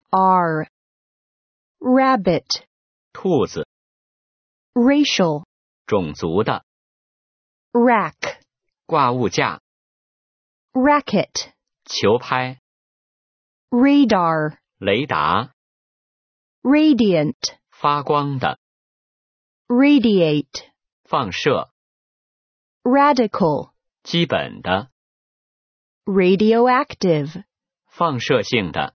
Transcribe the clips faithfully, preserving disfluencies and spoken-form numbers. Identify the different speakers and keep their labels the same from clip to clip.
Speaker 1: R. Rabbit.
Speaker 2: 兔子，
Speaker 1: Racial.
Speaker 2: 种族的，
Speaker 1: Rack.
Speaker 2: 挂物架，
Speaker 1: Racket.
Speaker 2: 球拍，
Speaker 1: Radar.
Speaker 2: 雷达，
Speaker 1: Radiant.
Speaker 2: 发光的，
Speaker 1: Radiate.
Speaker 2: 放射，
Speaker 1: Radical.
Speaker 2: 基本的，
Speaker 1: Radioactive.
Speaker 2: 放射性的，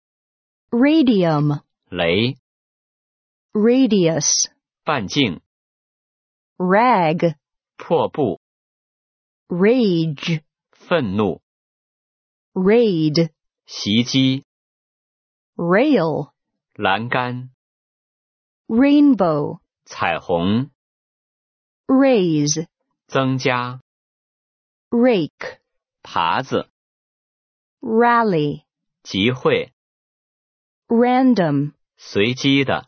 Speaker 1: Radium.
Speaker 2: 雷，
Speaker 1: Radius.
Speaker 2: 半径，
Speaker 1: Rag.
Speaker 2: 破布，
Speaker 1: Rage.
Speaker 2: 愤怒，
Speaker 1: Raid.
Speaker 2: 袭击，
Speaker 1: Rail.
Speaker 2: 栏杆，
Speaker 1: Rainbow.
Speaker 2: 彩虹，
Speaker 1: Raise.
Speaker 2: 增加，
Speaker 1: Rake.
Speaker 2: 耙子，
Speaker 1: Rally.
Speaker 2: 集会，
Speaker 1: Random.
Speaker 2: 随机的，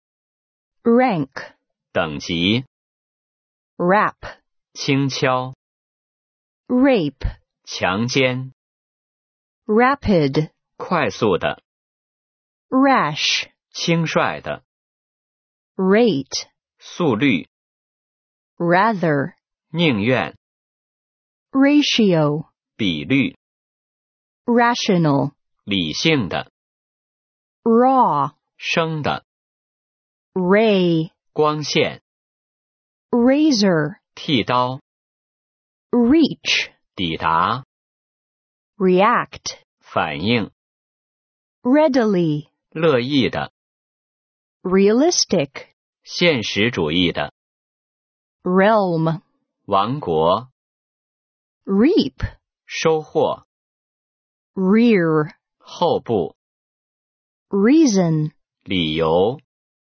Speaker 1: Rank.
Speaker 2: 等级，
Speaker 1: Rap.
Speaker 2: 轻敲，
Speaker 1: Rape.
Speaker 2: 强奸，
Speaker 1: Rapid.
Speaker 2: 快速的，
Speaker 1: Rash.
Speaker 2: 轻率的，
Speaker 1: Rate.
Speaker 2: 速率，
Speaker 1: Rather.
Speaker 2: 宁愿，
Speaker 1: Ratio.
Speaker 2: 比率，
Speaker 1: Rational.
Speaker 2: 理性的，
Speaker 1: Raw.
Speaker 2: 生的，
Speaker 1: Ray.
Speaker 2: 光线，
Speaker 1: Razor.
Speaker 2: 剃刀，
Speaker 1: Reach.
Speaker 2: 抵达，
Speaker 1: React.
Speaker 2: 反应，
Speaker 1: Readily.
Speaker 2: 乐意的，
Speaker 1: Realistic.
Speaker 2: 现实主义的，
Speaker 1: Realm.
Speaker 2: 王国，
Speaker 1: Reap.
Speaker 2: 收获，
Speaker 1: Rear.
Speaker 2: 后部，
Speaker 1: Reason.
Speaker 2: 理由，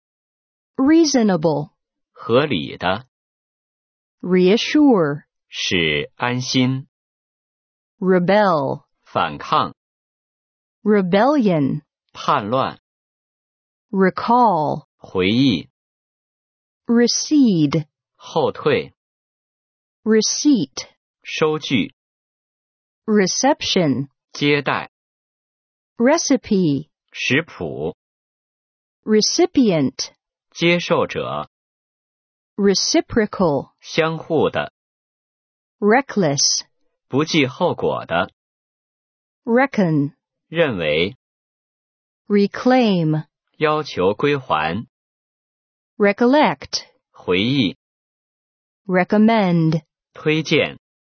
Speaker 1: Reasonable.
Speaker 2: 合理的，
Speaker 1: Reassure.
Speaker 2: 使安心，
Speaker 1: Rebel.
Speaker 2: 反抗，
Speaker 1: Rebellion.
Speaker 2: 叛乱，
Speaker 1: Recall.
Speaker 2: 回忆，
Speaker 1: Recede.
Speaker 2: 后退，
Speaker 1: Receipt.
Speaker 2: 收据，
Speaker 1: Reception.
Speaker 2: 接待，
Speaker 1: Recipe.
Speaker 2: 食谱，
Speaker 1: Recipient.
Speaker 2: 接受者，
Speaker 1: Reciprocal.
Speaker 2: 相互的，
Speaker 1: Reckless.
Speaker 2: 不计后果的，
Speaker 1: Reckon.
Speaker 2: 认为，
Speaker 1: Reclaim.
Speaker 2: 要求归还，
Speaker 1: Recollect.
Speaker 2: 回忆，
Speaker 1: Recommend.
Speaker 2: 推荐，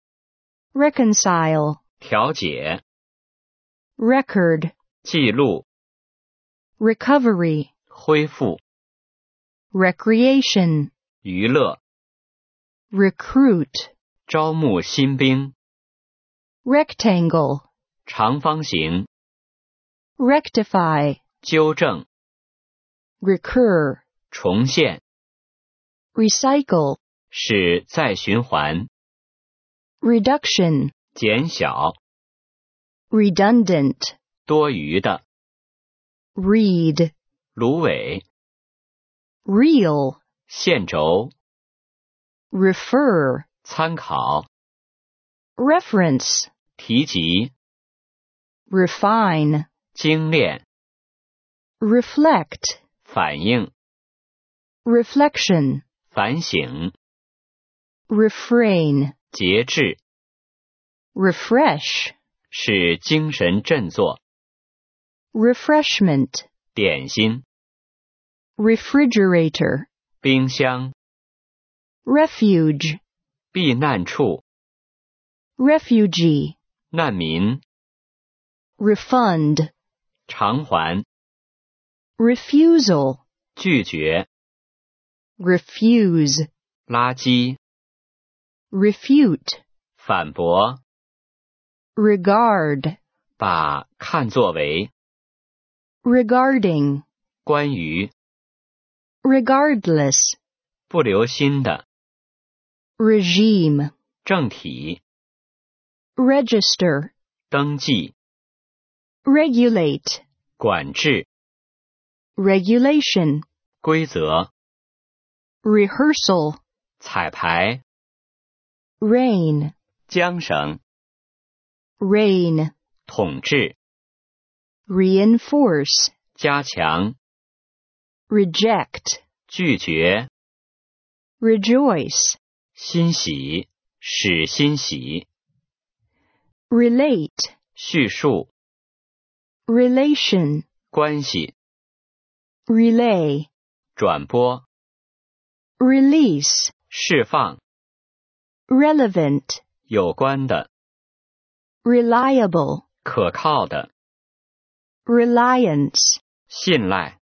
Speaker 1: Reconcile.
Speaker 2: 调解，
Speaker 1: Record.
Speaker 2: 记录，
Speaker 1: Recovery.
Speaker 2: 恢复，
Speaker 1: Recreation.
Speaker 2: 娱乐，
Speaker 1: Recruit.
Speaker 2: 招募新兵，
Speaker 1: Rectangle.
Speaker 2: 长方形，
Speaker 1: Rectify.
Speaker 2: 纠正，
Speaker 1: Recur.
Speaker 2: 重现，
Speaker 1: Recycle.
Speaker 2: 使再循环，
Speaker 1: Reduction.
Speaker 2: 减小，
Speaker 1: Redundant.
Speaker 2: 多余的，
Speaker 1: Read.
Speaker 2: 芦苇，
Speaker 1: Real.
Speaker 2: 线轴，
Speaker 1: Refer.
Speaker 2: 参考，
Speaker 1: Reference.
Speaker 2: 提及，
Speaker 1: Refine.
Speaker 2: 精炼，
Speaker 1: Reflect.
Speaker 2: 反应，
Speaker 1: Reflection.
Speaker 2: 反省，
Speaker 1: Refrain.
Speaker 2: 节制，
Speaker 1: Refresh.
Speaker 2: 使精神振作，
Speaker 1: Refreshment.
Speaker 2: 点心，
Speaker 1: Refrigerator.
Speaker 2: 冰箱，
Speaker 1: Refuge.
Speaker 2: 避难处，
Speaker 1: Refugee.
Speaker 2: 难民，
Speaker 1: Refund.
Speaker 2: 偿还，
Speaker 1: Refusal.
Speaker 2: 拒绝，
Speaker 1: Refuse.
Speaker 2: 垃圾，
Speaker 1: Refute.
Speaker 2: 反驳，
Speaker 1: Regard.
Speaker 2: 把看作为，
Speaker 1: Regarding.
Speaker 2: 关于，
Speaker 1: Regardless.
Speaker 2: 不留心的，
Speaker 1: Regime.
Speaker 2: 正体，
Speaker 1: Register.
Speaker 2: 登记，
Speaker 1: Regulate.
Speaker 2: 管制，
Speaker 1: Regulation.
Speaker 2: 规则，
Speaker 1: Rehearsal.
Speaker 2: 彩排，
Speaker 1: Reign.
Speaker 2: 缰绳，
Speaker 1: Reign.
Speaker 2: 统治，
Speaker 1: Reinforce.
Speaker 2: 加强，
Speaker 1: reject,
Speaker 2: 拒绝，
Speaker 1: rejoice,
Speaker 2: 欣喜，使欣喜，
Speaker 1: relate,
Speaker 2: 叙述，
Speaker 1: relation,
Speaker 2: 关系，
Speaker 1: relay,
Speaker 2: 转播，
Speaker 1: release,
Speaker 2: 释放，
Speaker 1: relevant,
Speaker 2: 有关的，
Speaker 1: reliable,
Speaker 2: 可靠的，
Speaker 1: reliance,
Speaker 2: 信赖，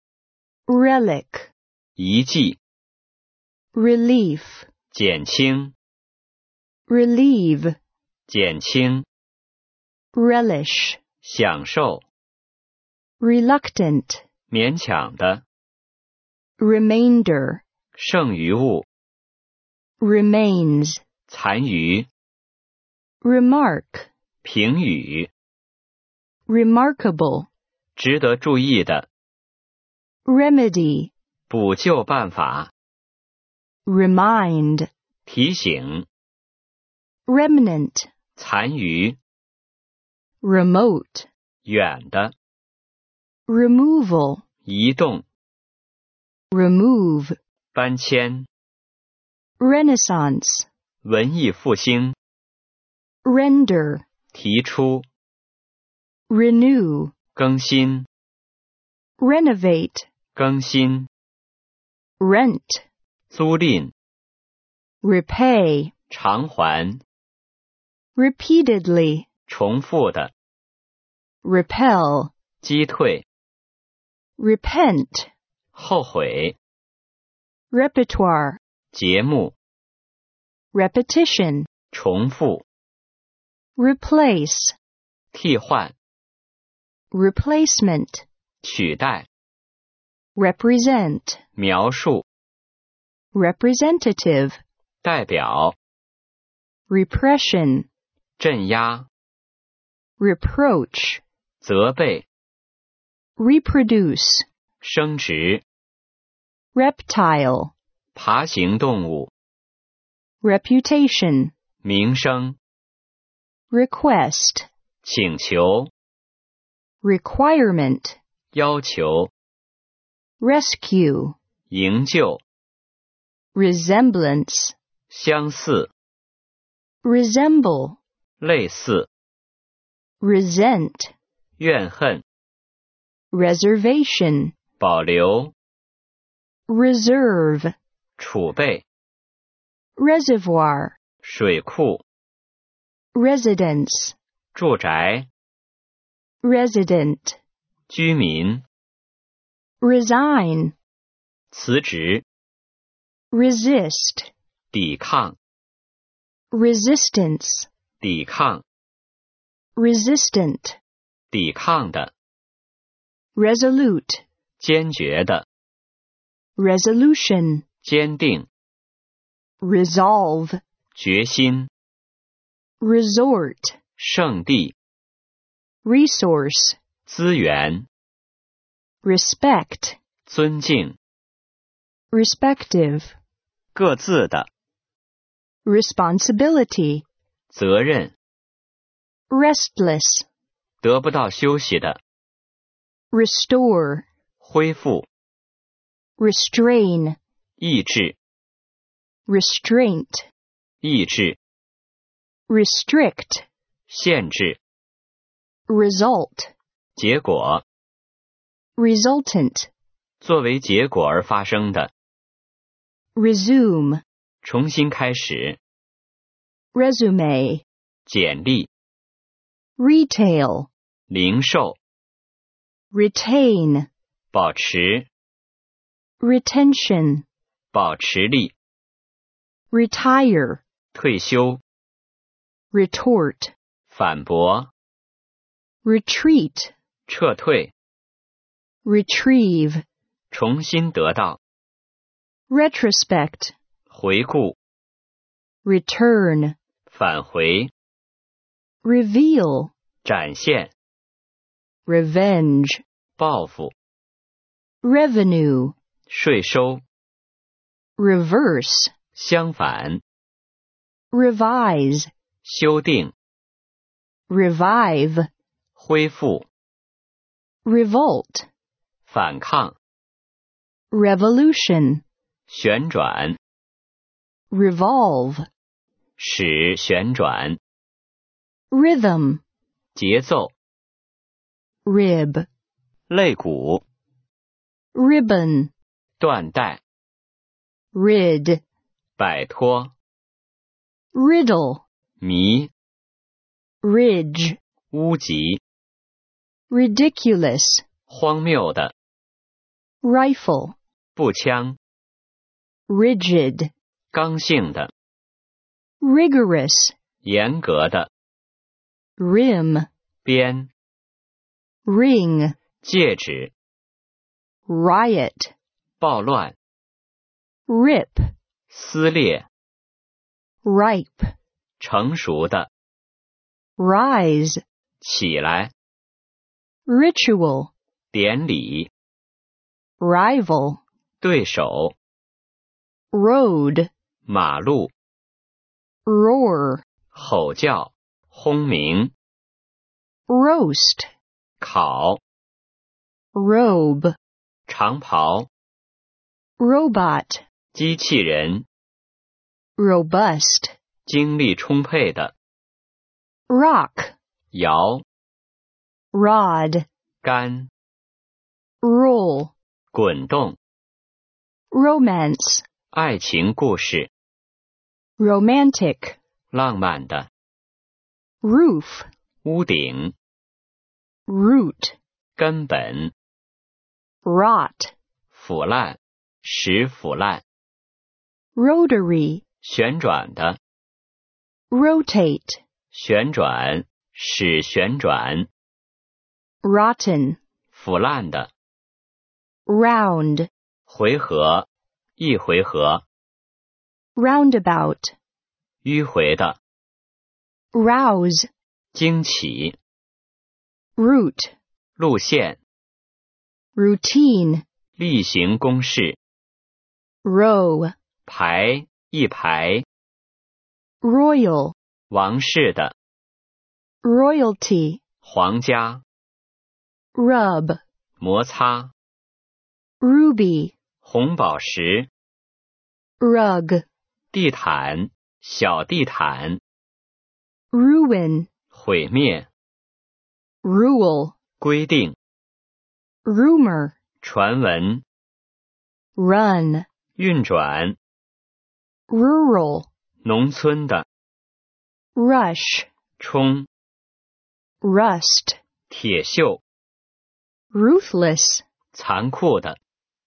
Speaker 1: relic,
Speaker 2: 遗迹，
Speaker 1: relief,
Speaker 2: 减轻，
Speaker 1: relieve,
Speaker 2: 减轻，
Speaker 1: relish,
Speaker 2: 享受，
Speaker 1: reluctant,
Speaker 2: 勉强的，
Speaker 1: remainder,
Speaker 2: 剩余物，
Speaker 1: remains,
Speaker 2: 残余，
Speaker 1: remark,
Speaker 2: 评语，
Speaker 1: remarkable,
Speaker 2: 值得注意的，
Speaker 1: remedy,
Speaker 2: 补救办法，
Speaker 1: remind,
Speaker 2: 提醒，
Speaker 1: remnant,
Speaker 2: 残余，
Speaker 1: remote,
Speaker 2: 远的，
Speaker 1: removal,
Speaker 2: 移动，
Speaker 1: remove,
Speaker 2: 搬迁，
Speaker 1: renaissance,
Speaker 2: 文艺复兴，
Speaker 1: render,
Speaker 2: 提出，
Speaker 1: renew,
Speaker 2: 更新，
Speaker 1: renovate,
Speaker 2: 更新，
Speaker 1: rent,
Speaker 2: 租赁，
Speaker 1: repay,
Speaker 2: 偿还，
Speaker 1: repeatedly,
Speaker 2: 重复的，
Speaker 1: repel,
Speaker 2: 击退，
Speaker 1: repent,
Speaker 2: 后悔，
Speaker 1: repertoire,
Speaker 2: 节目，
Speaker 1: repetition,
Speaker 2: 重复，
Speaker 1: replace,
Speaker 2: 替换，
Speaker 1: replacement,
Speaker 2: 取代，
Speaker 1: represent,
Speaker 2: 描述，
Speaker 1: representative,
Speaker 2: 代表，
Speaker 1: repression,
Speaker 2: 镇压，
Speaker 1: reproach,
Speaker 2: 责备，
Speaker 1: reproduce,
Speaker 2: 生殖，
Speaker 1: reptile,
Speaker 2: 爬行动物，
Speaker 1: reputation,
Speaker 2: 名声，
Speaker 1: request,
Speaker 2: 请求，
Speaker 1: requirement,
Speaker 2: 要求，
Speaker 1: rescue,
Speaker 2: 营救，
Speaker 1: resemblance,
Speaker 2: 相似，
Speaker 1: resemble,
Speaker 2: 类似，
Speaker 1: resent,
Speaker 2: 怨恨，
Speaker 1: reservation,
Speaker 2: 保留，
Speaker 1: reserve,
Speaker 2: 储备，
Speaker 1: reservoir,
Speaker 2: 水库，
Speaker 1: residence,
Speaker 2: 住宅，
Speaker 1: resident,
Speaker 2: 居民，
Speaker 1: resign,
Speaker 2: 辞职，
Speaker 1: resist,
Speaker 2: 抵抗，
Speaker 1: resistance,
Speaker 2: 抵抗，
Speaker 1: resistant,
Speaker 2: 抵抗的，
Speaker 1: resolute,
Speaker 2: 坚决的，
Speaker 1: resolution,
Speaker 2: 坚定，
Speaker 1: resolve,
Speaker 2: 决心，
Speaker 1: resort,
Speaker 2: 圣地，
Speaker 1: resource,
Speaker 2: 资源，
Speaker 1: respect,
Speaker 2: 尊敬，
Speaker 1: respective,
Speaker 2: 各自的，
Speaker 1: responsibility,
Speaker 2: 责任，
Speaker 1: restless,
Speaker 2: 得不到休息的，
Speaker 1: restore,
Speaker 2: 恢复，
Speaker 1: restrain,
Speaker 2: 抑制，
Speaker 1: restraint,
Speaker 2: 抑制，
Speaker 1: restrict,
Speaker 2: 限制，
Speaker 1: result,
Speaker 2: 结果，
Speaker 1: resultant,
Speaker 2: 作为结果而发生的，
Speaker 1: resume,
Speaker 2: 重新开始，
Speaker 1: resume,
Speaker 2: 简历，
Speaker 1: retail,
Speaker 2: 零售，
Speaker 1: retain,
Speaker 2: 保持，
Speaker 1: retention,
Speaker 2: 保持力，
Speaker 1: retire,
Speaker 2: 退休，
Speaker 1: retort,
Speaker 2: 反驳，
Speaker 1: retreat,
Speaker 2: 撤退，
Speaker 1: retrieve,
Speaker 2: 重新得到，
Speaker 1: retrospect,
Speaker 2: 回顾，
Speaker 1: return,
Speaker 2: 返回，
Speaker 1: reveal,
Speaker 2: 展现，
Speaker 1: revenge,
Speaker 2: 报复，
Speaker 1: revenue,
Speaker 2: 税收，
Speaker 1: reverse,
Speaker 2: 相反，
Speaker 1: revise,
Speaker 2: 修订，
Speaker 1: revive,
Speaker 2: 恢复，
Speaker 1: revolt,
Speaker 2: 反抗，
Speaker 1: revolution,
Speaker 2: 旋转，
Speaker 1: revolve,
Speaker 2: 使旋转，
Speaker 1: rhythm,
Speaker 2: 节奏，
Speaker 1: rib,
Speaker 2: 肋骨，
Speaker 1: ribbon,
Speaker 2: 缎带，
Speaker 1: rid,
Speaker 2: 摆脱，
Speaker 1: riddle,
Speaker 2: 迷，
Speaker 1: ridge,
Speaker 2: 屋脊，
Speaker 1: ridiculous,
Speaker 2: 荒谬的，
Speaker 1: rifle,
Speaker 2: 步枪，
Speaker 1: rigid,
Speaker 2: 刚性的，
Speaker 1: rigorous,
Speaker 2: 严格的，
Speaker 1: rim,
Speaker 2: 边，
Speaker 1: ring,
Speaker 2: 戒指，
Speaker 1: riot,
Speaker 2: 暴乱，
Speaker 1: rip,
Speaker 2: 撕裂，
Speaker 1: ripe,
Speaker 2: 成熟的，
Speaker 1: rise,
Speaker 2: 起来，
Speaker 1: ritual,
Speaker 2: 典礼，
Speaker 1: rival,
Speaker 2: 对手，
Speaker 1: road,
Speaker 2: 马路，
Speaker 1: roar,
Speaker 2: 吼叫，轰鸣，
Speaker 1: roast,
Speaker 2: 烤，
Speaker 1: robe,
Speaker 2: 长袍，
Speaker 1: robot,
Speaker 2: 机器人，
Speaker 1: robust,
Speaker 2: 精力充沛的，
Speaker 1: rock,
Speaker 2: 摇，
Speaker 1: rod,
Speaker 2: 杆，
Speaker 1: roll,
Speaker 2: 滚动，
Speaker 1: romance,
Speaker 2: 爱情故事，
Speaker 1: romantic,
Speaker 2: 浪漫的，
Speaker 1: roof,
Speaker 2: 屋顶，
Speaker 1: root,
Speaker 2: 根本，
Speaker 1: rot,
Speaker 2: 腐烂，使腐烂，
Speaker 1: rotary,
Speaker 2: 旋转的，
Speaker 1: rotate,
Speaker 2: 旋转，使旋转，
Speaker 1: rotten,
Speaker 2: 腐烂的，
Speaker 1: round,
Speaker 2: 回合，一回合，
Speaker 1: roundabout,
Speaker 2: 迂回的，
Speaker 1: rouse,
Speaker 2: 惊起，
Speaker 1: route,
Speaker 2: 路线，
Speaker 1: routine,
Speaker 2: 例行公事，
Speaker 1: row,
Speaker 2: 排，一排，
Speaker 1: royal,
Speaker 2: 王室的，
Speaker 1: royalty,
Speaker 2: 皇家，
Speaker 1: rub,
Speaker 2: 摩擦，
Speaker 1: ruby,
Speaker 2: 红宝石，
Speaker 1: rug,
Speaker 2: 地毯，小地毯，
Speaker 1: ruin,
Speaker 2: 毁灭，
Speaker 1: rule,
Speaker 2: 规定，
Speaker 1: rumor,
Speaker 2: 传闻，
Speaker 1: run,
Speaker 2: 运转，
Speaker 1: rural,
Speaker 2: 农村的，
Speaker 1: rush,
Speaker 2: 冲，
Speaker 1: rust,
Speaker 2: 铁锈，
Speaker 1: ruthless,
Speaker 2: 残酷的。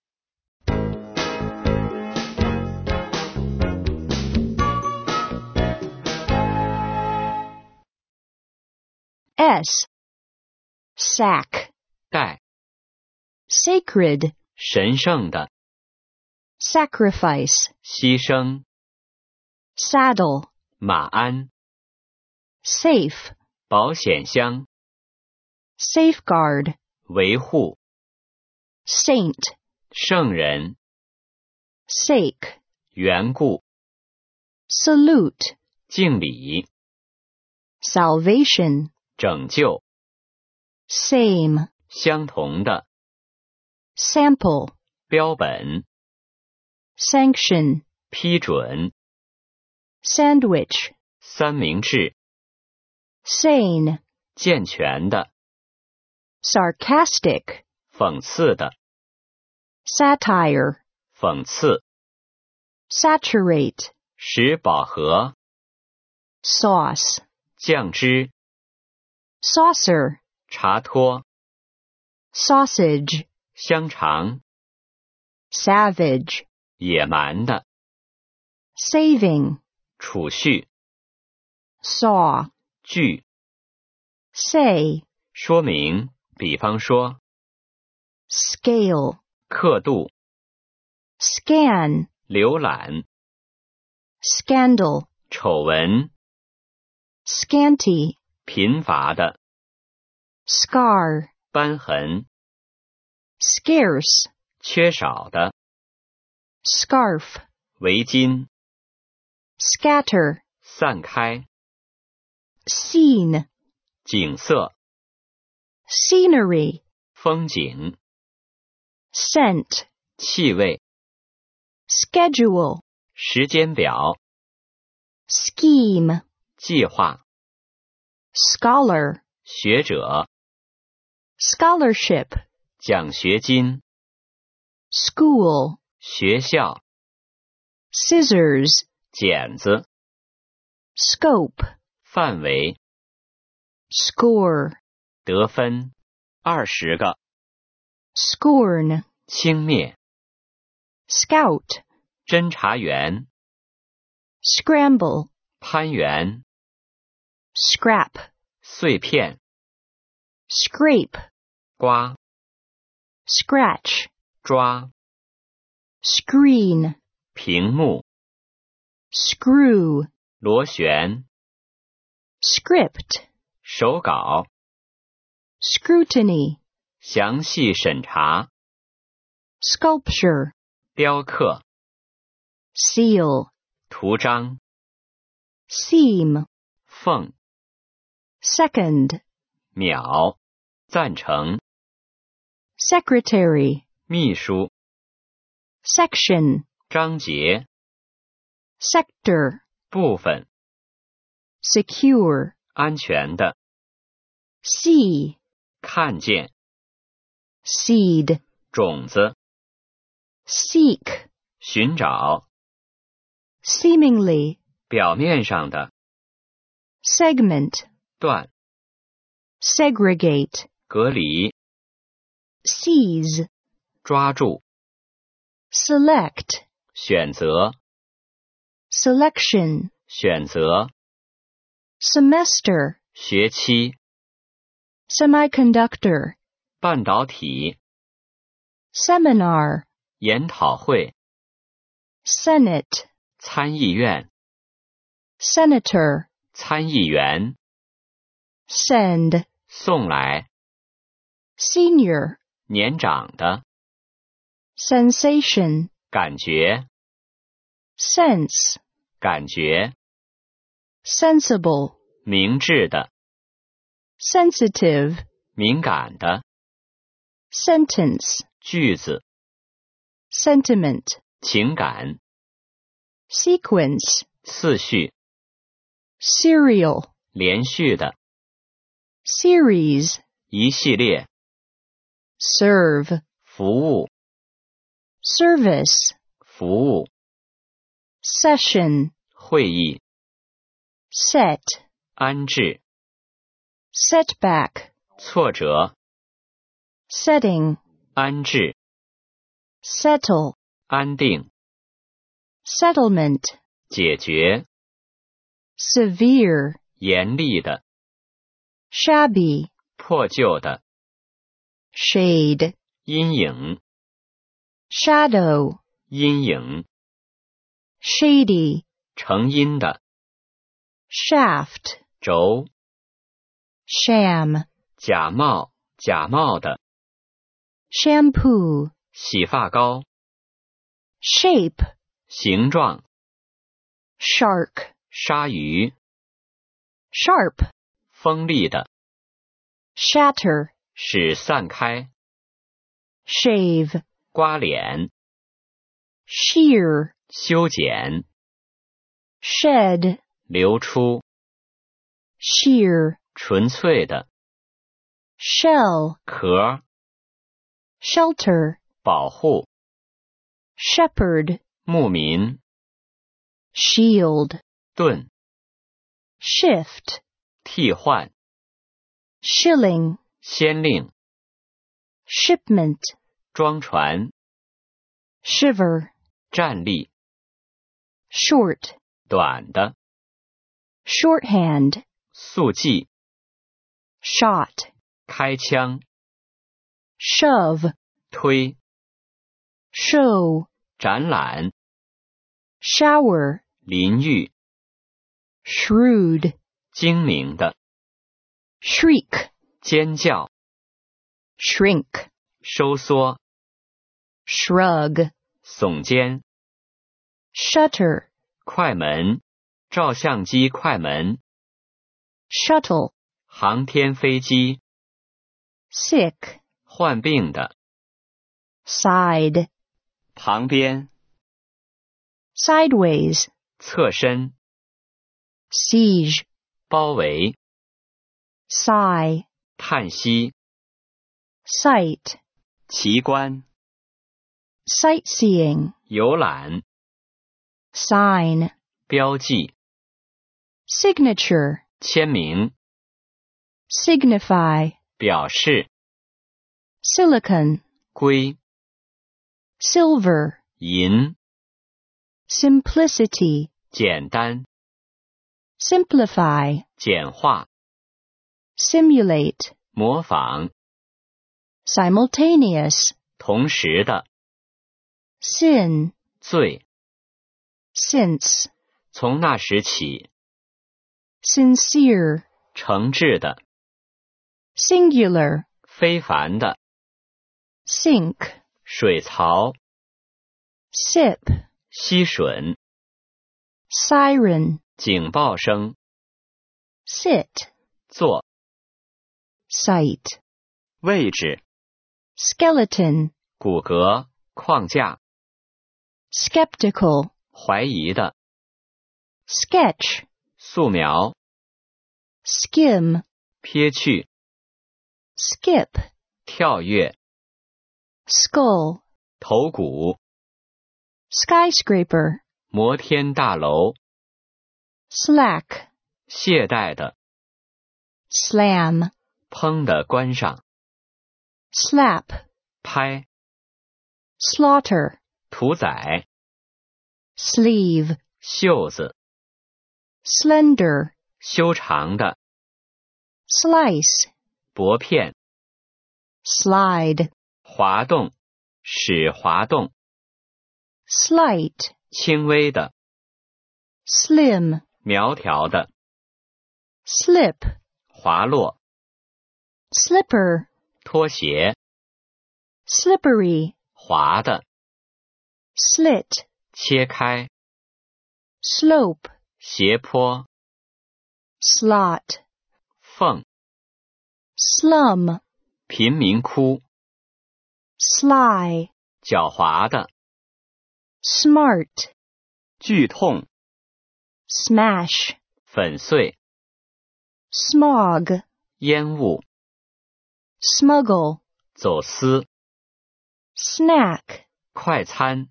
Speaker 1: S, sack,
Speaker 2: 带，
Speaker 1: sacred,
Speaker 2: 神圣的，
Speaker 1: sacrifice,
Speaker 2: 牺牲，
Speaker 1: saddle,
Speaker 2: 马鞍，
Speaker 1: safe,
Speaker 2: 保险箱，
Speaker 1: safeguard,
Speaker 2: 维护，
Speaker 1: saint,
Speaker 2: 圣人，
Speaker 1: sake,
Speaker 2: 缘故，
Speaker 1: salute,
Speaker 2: 敬礼，
Speaker 1: salvation,
Speaker 2: 拯救，
Speaker 1: same,
Speaker 2: 相同的，
Speaker 1: sample,
Speaker 2: 标本，
Speaker 1: sanction,
Speaker 2: 批准，
Speaker 1: sandwich,
Speaker 2: 三明治，
Speaker 1: sane,
Speaker 2: 健全的，
Speaker 1: sarcastic,
Speaker 2: 讽刺的，
Speaker 1: satire,
Speaker 2: 讽刺，
Speaker 1: saturate,
Speaker 2: 使饱和，
Speaker 1: sauce,
Speaker 2: 酱汁，
Speaker 1: saucer,
Speaker 2: 茶托，
Speaker 1: sausage,
Speaker 2: 香肠，
Speaker 1: savage,
Speaker 2: 野蛮的，
Speaker 1: saving,
Speaker 2: 储蓄，
Speaker 1: saw,
Speaker 2: 据，
Speaker 1: say,
Speaker 2: 说明，比方说，
Speaker 1: scale,
Speaker 2: 刻度，
Speaker 1: scan,
Speaker 2: 浏览，
Speaker 1: scandal,
Speaker 2: 丑闻，
Speaker 1: scanty,
Speaker 2: 贫乏的，
Speaker 1: scar,
Speaker 2: 斑痕，
Speaker 1: scarce,
Speaker 2: 缺少的，
Speaker 1: scarf,
Speaker 2: 围巾，
Speaker 1: scatter,
Speaker 2: 散开，
Speaker 1: scene,
Speaker 2: 景色，
Speaker 1: scenery,
Speaker 2: 风景。
Speaker 1: scent,
Speaker 2: 气味、
Speaker 1: schedule,
Speaker 2: 时间表、
Speaker 1: scheme,
Speaker 2: 计划、
Speaker 1: scholar,
Speaker 2: 学者、
Speaker 1: scholarship,
Speaker 2: 奖学金、
Speaker 1: school,
Speaker 2: 学校、
Speaker 1: scissors,
Speaker 2: 剪子、
Speaker 1: scope,
Speaker 2: 范围、
Speaker 1: score,
Speaker 2: 得分、二十个、
Speaker 1: scorn,
Speaker 2: 轻蔑、
Speaker 1: scout,
Speaker 2: 侦查员、
Speaker 1: scramble,
Speaker 2: 攀援、
Speaker 1: scrap,
Speaker 2: 碎片、
Speaker 1: scrape,
Speaker 2: 刮、
Speaker 1: scratch,
Speaker 2: 抓、
Speaker 1: screen,
Speaker 2: 屏幕、
Speaker 1: screw,
Speaker 2: 螺旋、
Speaker 1: script,
Speaker 2: 手稿、
Speaker 1: scrutiny,
Speaker 2: 详细审查、
Speaker 1: sculpture,
Speaker 2: 雕刻、
Speaker 1: seal,
Speaker 2: 图章、
Speaker 1: seam,
Speaker 2: 缝、
Speaker 1: second,
Speaker 2: 秒、赞成、
Speaker 1: secretary,
Speaker 2: 秘书、
Speaker 1: section,
Speaker 2: 章节、
Speaker 1: sector,
Speaker 2: 部分、
Speaker 1: secure,
Speaker 2: 安全的、
Speaker 1: see,
Speaker 2: 看见、
Speaker 1: seed,
Speaker 2: 种子、
Speaker 1: seek,
Speaker 2: 寻找、
Speaker 1: seemingly,
Speaker 2: 表面上的、
Speaker 1: segment,
Speaker 2: 断、
Speaker 1: segregate,
Speaker 2: 隔离、
Speaker 1: seize,
Speaker 2: 抓住、
Speaker 1: select,
Speaker 2: 选择、
Speaker 1: selection,
Speaker 2: 选择、
Speaker 1: semester,
Speaker 2: 学期、
Speaker 1: semiconductor,
Speaker 2: 半导体、
Speaker 1: seminar,
Speaker 2: 研讨会、
Speaker 1: senate,
Speaker 2: 参议院、
Speaker 1: senator,
Speaker 2: 参议员、
Speaker 1: send,
Speaker 2: 送来、
Speaker 1: senior,
Speaker 2: 年长的、
Speaker 1: sensation,
Speaker 2: 感觉、
Speaker 1: sense,
Speaker 2: 感觉、
Speaker 1: sensible,
Speaker 2: 明智的、
Speaker 1: sensitive,
Speaker 2: 敏感的、
Speaker 1: sentence,
Speaker 2: 句子、
Speaker 1: sentiment,
Speaker 2: 情感、
Speaker 1: sequence,
Speaker 2: 次序、
Speaker 1: serial,
Speaker 2: 连续的、
Speaker 1: series,
Speaker 2: 一系列、
Speaker 1: serve,
Speaker 2: 服务、
Speaker 1: service,
Speaker 2: 服务、
Speaker 1: session,
Speaker 2: 会议、
Speaker 1: set,
Speaker 2: 安置、
Speaker 1: setback,
Speaker 2: 挫折、
Speaker 1: setting,
Speaker 2: 安置、
Speaker 1: settle,
Speaker 2: 安定、
Speaker 1: settlement,
Speaker 2: 解决、
Speaker 1: severe,
Speaker 2: 严厉的、
Speaker 1: shabby,
Speaker 2: 破旧的、
Speaker 1: shade,
Speaker 2: 阴影、
Speaker 1: shadow,
Speaker 2: 阴影、
Speaker 1: shady,
Speaker 2: 成因的、
Speaker 1: shaft,
Speaker 2: 轴、
Speaker 1: sham,
Speaker 2: 假冒、假冒的、
Speaker 1: shampoo,
Speaker 2: 洗发膏、
Speaker 1: shape,
Speaker 2: 形状、
Speaker 1: shark,
Speaker 2: 鲨鱼、
Speaker 1: sharp,
Speaker 2: 锋利的、
Speaker 1: shatter,
Speaker 2: 使散开、
Speaker 1: shave,
Speaker 2: 刮脸、
Speaker 1: shear,
Speaker 2: 修剪、
Speaker 1: shed,
Speaker 2: 流出、
Speaker 1: sheer,
Speaker 2: 纯粹的、
Speaker 1: shell,
Speaker 2: 壳、
Speaker 1: shelter,
Speaker 2: 保护、
Speaker 1: shepherd,
Speaker 2: 牧民、
Speaker 1: shield,
Speaker 2: 盾、
Speaker 1: shift,
Speaker 2: 替换、
Speaker 1: shilling,
Speaker 2: 先令、
Speaker 1: shipment,
Speaker 2: 装船、
Speaker 1: shiver,
Speaker 2: 站立、
Speaker 1: short,
Speaker 2: 短的、
Speaker 1: shorthand,
Speaker 2: 速记、
Speaker 1: shot,
Speaker 2: 开枪、
Speaker 1: shove,
Speaker 2: 推、
Speaker 1: show,
Speaker 2: 展览、
Speaker 1: shower,
Speaker 2: 淋浴、
Speaker 1: shrewd,
Speaker 2: 精明的、
Speaker 1: shriek,
Speaker 2: 尖叫、
Speaker 1: shrink,
Speaker 2: 收缩、
Speaker 1: shrug,
Speaker 2: 耸肩、
Speaker 1: shutter,
Speaker 2: 快门、照相机快门、
Speaker 1: shuttle,
Speaker 2: 航天飞机、
Speaker 1: sick,
Speaker 2: 患病的。
Speaker 1: side,
Speaker 2: 旁边，
Speaker 1: sideways,
Speaker 2: 侧身，
Speaker 1: siege,
Speaker 2: 包围，
Speaker 1: sigh,
Speaker 2: 叹息，
Speaker 1: sight,
Speaker 2: 奇观，
Speaker 1: sightseeing,
Speaker 2: 游览，
Speaker 1: sign,
Speaker 2: 标记，
Speaker 1: signature,
Speaker 2: 签名，
Speaker 1: signify,
Speaker 2: 表示，
Speaker 1: silicon,
Speaker 2: 硅，
Speaker 1: silver,
Speaker 2: 银，
Speaker 1: simplicity,
Speaker 2: 简单，
Speaker 1: simplify,
Speaker 2: 简化，
Speaker 1: simulate,
Speaker 2: 模仿，
Speaker 1: simultaneous,
Speaker 2: 同时的，
Speaker 1: sin,
Speaker 2: 罪，
Speaker 1: since,
Speaker 2: 从那时起，
Speaker 1: sincere,
Speaker 2: 诚挚的，
Speaker 1: singular,
Speaker 2: 非凡的，
Speaker 1: sink,
Speaker 2: 水槽，
Speaker 1: sip,
Speaker 2: 吸吮，
Speaker 1: siren,
Speaker 2: 警报声，
Speaker 1: sit,
Speaker 2: 坐，
Speaker 1: sight,
Speaker 2: 位置，
Speaker 1: skeleton,
Speaker 2: 骨骼，框架，
Speaker 1: skeptical,
Speaker 2: 怀疑的，
Speaker 1: sketch,
Speaker 2: 素描，
Speaker 1: skim,
Speaker 2: 撇去，
Speaker 1: skip,
Speaker 2: 跳跃，
Speaker 1: skull,
Speaker 2: 头骨，
Speaker 1: skyscraper,
Speaker 2: 摩天大楼，
Speaker 1: slack,
Speaker 2: 懈怠的，
Speaker 1: slam,
Speaker 2: 砰的关上，
Speaker 1: slap,
Speaker 2: 拍，
Speaker 1: slaughter,
Speaker 2: 屠宰，
Speaker 1: sleeve,
Speaker 2: 袖子，
Speaker 1: slender,
Speaker 2: 修长的，
Speaker 1: slice,
Speaker 2: 薄片，
Speaker 1: slide,
Speaker 2: 滑动，使滑动，
Speaker 1: slight,
Speaker 2: 轻微的，
Speaker 1: slim,
Speaker 2: 苗条的，
Speaker 1: slip,
Speaker 2: 滑落，
Speaker 1: slipper,
Speaker 2: 拖鞋，
Speaker 1: slippery,
Speaker 2: 滑的，
Speaker 1: slit,
Speaker 2: 切开，
Speaker 1: slope,
Speaker 2: 斜坡，
Speaker 1: slot,
Speaker 2: 缝，
Speaker 1: slum,
Speaker 2: 贫民窟，
Speaker 1: sly,
Speaker 2: 狡猾的，
Speaker 1: smart,
Speaker 2: 剧痛，
Speaker 1: smash,
Speaker 2: 粉碎，
Speaker 1: smog,
Speaker 2: 烟雾，
Speaker 1: smuggle,
Speaker 2: 走私，
Speaker 1: snack,
Speaker 2: 快餐，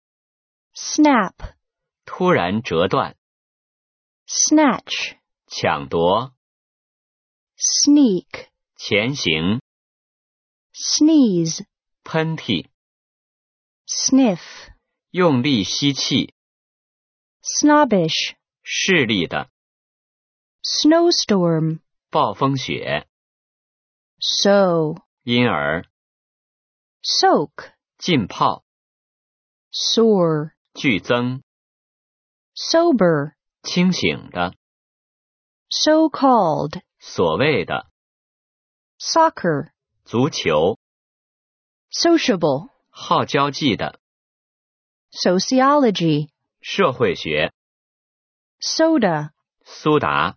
Speaker 1: snap,
Speaker 2: 突然折断，
Speaker 1: snatch,
Speaker 2: 抢夺，
Speaker 1: sneak,
Speaker 2: 前行，
Speaker 1: sneeze,
Speaker 2: 喷嚏，
Speaker 1: sniff,
Speaker 2: 用力吸气，
Speaker 1: snobbish,
Speaker 2: 势利的，
Speaker 1: snowstorm,
Speaker 2: 暴风雪，
Speaker 1: sow,
Speaker 2: 因而，
Speaker 1: soak,
Speaker 2: 浸泡，
Speaker 1: soar,
Speaker 2: 剧增，
Speaker 1: sober,
Speaker 2: 清醒的，
Speaker 1: so-called,
Speaker 2: 所谓的，
Speaker 1: soccer,
Speaker 2: 足球，
Speaker 1: sociable,
Speaker 2: 好交际的，
Speaker 1: sociology,
Speaker 2: 社会学，
Speaker 1: soda,
Speaker 2: 苏打，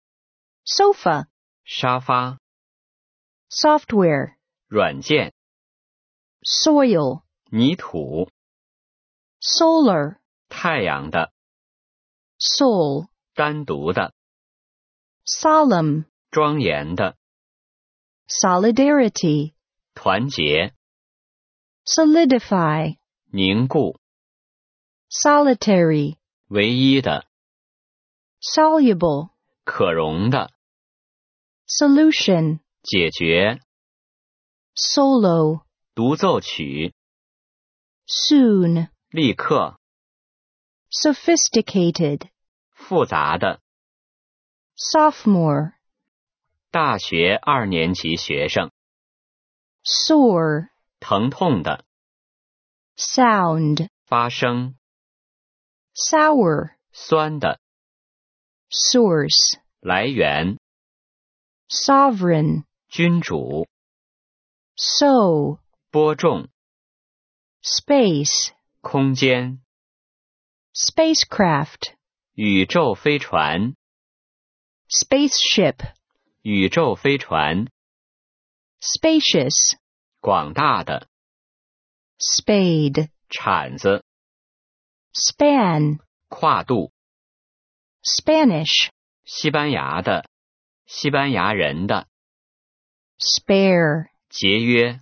Speaker 1: sofa,
Speaker 2: 沙发，
Speaker 1: software,
Speaker 2: 软件，
Speaker 1: soil,
Speaker 2: 泥土，
Speaker 1: solar,
Speaker 2: 太阳的，
Speaker 1: soul,
Speaker 2: 单独的，
Speaker 1: solemn,
Speaker 2: 庄严的，
Speaker 1: solidarity,
Speaker 2: 团结，
Speaker 1: solidify,
Speaker 2: 凝固，
Speaker 1: solitary,
Speaker 2: 唯一的，
Speaker 1: soluble,
Speaker 2: 可溶的，
Speaker 1: solution,
Speaker 2: 解决，
Speaker 1: solo,
Speaker 2: 独奏曲，
Speaker 1: soon,
Speaker 2: 立刻，
Speaker 1: sophisticated,
Speaker 2: 复杂的，
Speaker 1: sophomore,
Speaker 2: 大学二年级学生，
Speaker 1: sore,
Speaker 2: 疼痛的，
Speaker 1: sound,
Speaker 2: 发声，
Speaker 1: sour,
Speaker 2: 酸的，
Speaker 1: source,
Speaker 2: 来源，
Speaker 1: sovereign,
Speaker 2: 君主，
Speaker 1: sow,
Speaker 2: 播种，
Speaker 1: space,
Speaker 2: 空间，
Speaker 1: spacecraft,
Speaker 2: 宇宙飞船，
Speaker 1: spaceship,
Speaker 2: 宇宙飞船，
Speaker 1: spacious,
Speaker 2: 广大的。
Speaker 1: spade,
Speaker 2: 铲子，
Speaker 1: span,
Speaker 2: 跨度，
Speaker 1: Spanish,
Speaker 2: 西班牙的，西班牙人的，
Speaker 1: spare,
Speaker 2: 节约，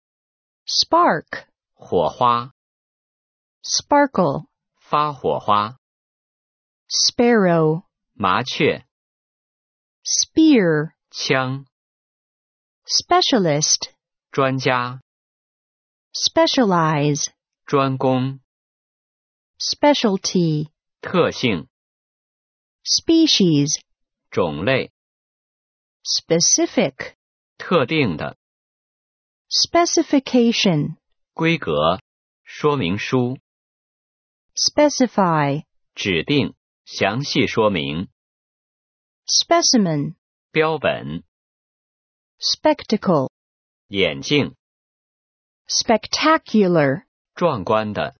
Speaker 1: spark,
Speaker 2: 火花，
Speaker 1: sparkle,
Speaker 2: 发火花，
Speaker 1: sparrow,
Speaker 2: 麻雀，
Speaker 1: spear,
Speaker 2: 枪，
Speaker 1: specialist,
Speaker 2: 专家，
Speaker 1: specialize,
Speaker 2: 专攻，
Speaker 1: specialty,
Speaker 2: 特性，
Speaker 1: species,
Speaker 2: 种类，
Speaker 1: specific,
Speaker 2: 特定的，
Speaker 1: specification,
Speaker 2: 规格，说明书，
Speaker 1: specify,
Speaker 2: 指定，详细说明，
Speaker 1: specimen,
Speaker 2: 标本，
Speaker 1: spectacle,
Speaker 2: 眼镜，
Speaker 1: spectacular,
Speaker 2: 壮观的，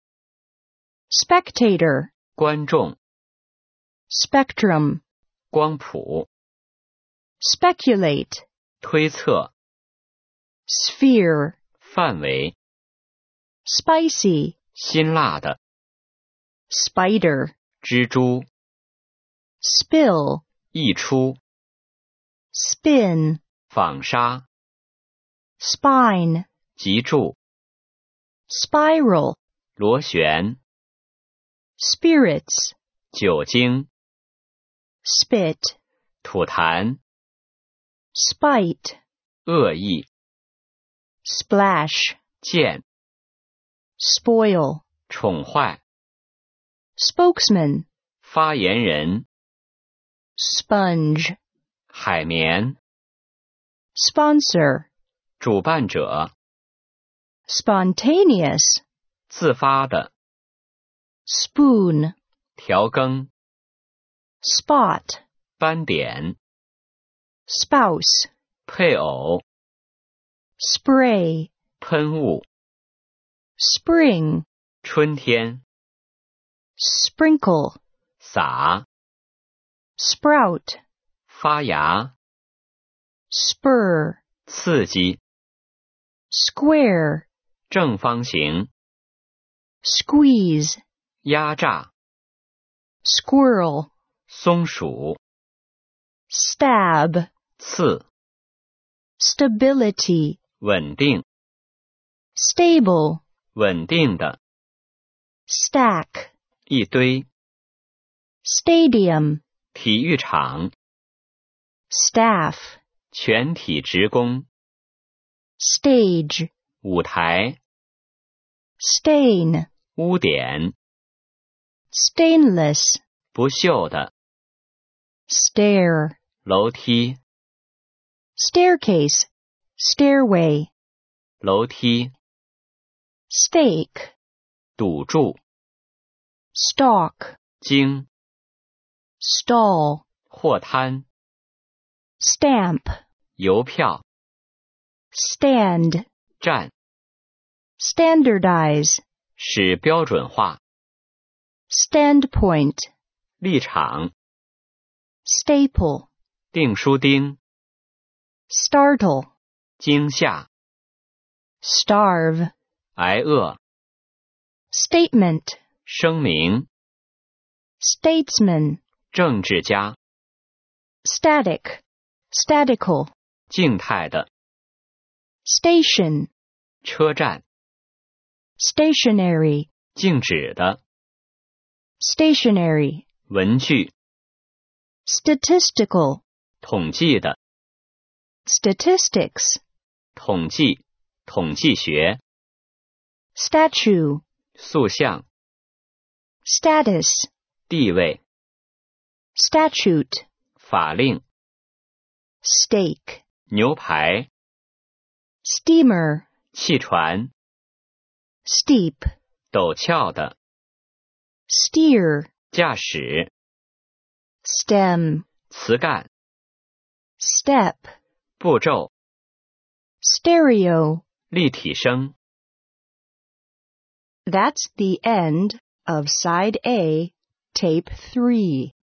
Speaker 1: spectator,
Speaker 2: 观众，
Speaker 1: spectrum,
Speaker 2: 光谱，
Speaker 1: speculate,
Speaker 2: 推测，
Speaker 1: sphere,
Speaker 2: 范围，
Speaker 1: spicy,
Speaker 2: 辛辣的，
Speaker 1: spider,
Speaker 2: 蜘蛛，
Speaker 1: spill,
Speaker 2: 溢出，
Speaker 1: spin,
Speaker 2: 纺纱，
Speaker 1: spine,
Speaker 2: 脊柱，
Speaker 1: spiral,
Speaker 2: 螺旋，
Speaker 1: spirits,
Speaker 2: 酒精，
Speaker 1: spit,
Speaker 2: 吐痰，
Speaker 1: spite,
Speaker 2: 恶意，
Speaker 1: splash,
Speaker 2: 贱，
Speaker 1: spoil,
Speaker 2: 宠坏，
Speaker 1: spokesman,
Speaker 2: 发言人，
Speaker 1: sponge,
Speaker 2: 海绵，
Speaker 1: sponsor,
Speaker 2: 主办者，
Speaker 1: spontaneous,
Speaker 2: 自发的，
Speaker 1: spoon,
Speaker 2: 调羹，
Speaker 1: spot,
Speaker 2: 斑点，
Speaker 1: spouse,
Speaker 2: 配偶，
Speaker 1: spray,
Speaker 2: 喷雾，
Speaker 1: spring,
Speaker 2: 春天，
Speaker 1: sprinkle,
Speaker 2: 撒，
Speaker 1: sprout,
Speaker 2: 发芽，
Speaker 1: spur,
Speaker 2: 刺激，
Speaker 1: square,
Speaker 2: 正方形，
Speaker 1: squeeze,
Speaker 2: 压榨，
Speaker 1: squirrel,
Speaker 2: 松鼠，
Speaker 1: stab,
Speaker 2: 刺，
Speaker 1: stability,
Speaker 2: 稳定，
Speaker 1: stable,
Speaker 2: 稳定的，
Speaker 1: stack,
Speaker 2: 一堆，
Speaker 1: stadium,
Speaker 2: 体育场，
Speaker 1: staff,
Speaker 2: 全体职工，
Speaker 1: stage,
Speaker 2: 舞台，
Speaker 1: stain,
Speaker 2: 污点，
Speaker 1: stainless,
Speaker 2: 不锈的，
Speaker 1: stair,
Speaker 2: 楼梯，
Speaker 1: staircase, stairway,
Speaker 2: 楼梯，
Speaker 1: stake,
Speaker 2: 堵住，
Speaker 1: stalk,
Speaker 2: 经，
Speaker 1: stall,
Speaker 2: 货摊，
Speaker 1: stamp,
Speaker 2: 邮票，
Speaker 1: stand,
Speaker 2: 站，
Speaker 1: standardize,
Speaker 2: 使标准化，
Speaker 1: standpoint,
Speaker 2: 立场，
Speaker 1: staple,
Speaker 2: 订书钉，
Speaker 1: startle,
Speaker 2: 惊吓，
Speaker 1: starve,
Speaker 2: 挨饿，
Speaker 1: statement,
Speaker 2: 声明，
Speaker 1: statesman,
Speaker 2: 政治家，
Speaker 1: static, statical,
Speaker 2: 静态的，
Speaker 1: station,
Speaker 2: 车站，
Speaker 1: stationary,
Speaker 2: 静止的，
Speaker 1: stationary,
Speaker 2: 文具，
Speaker 1: statistical,
Speaker 2: 统计的，
Speaker 1: statistics,
Speaker 2: 统计，统计学，
Speaker 1: statue,
Speaker 2: 塑像，
Speaker 1: status,
Speaker 2: 地位，
Speaker 1: statute,
Speaker 2: 法令，
Speaker 1: steak,
Speaker 2: 牛排，
Speaker 1: steamer,
Speaker 2: 汽船，
Speaker 1: steep,
Speaker 2: 陡峭的，
Speaker 1: steer,
Speaker 2: 驾驶，
Speaker 1: stem,
Speaker 2: 词干，
Speaker 1: step,
Speaker 2: 步骤，
Speaker 1: stereo.
Speaker 2: 立体声。
Speaker 1: That's the end of Side A, Tape three.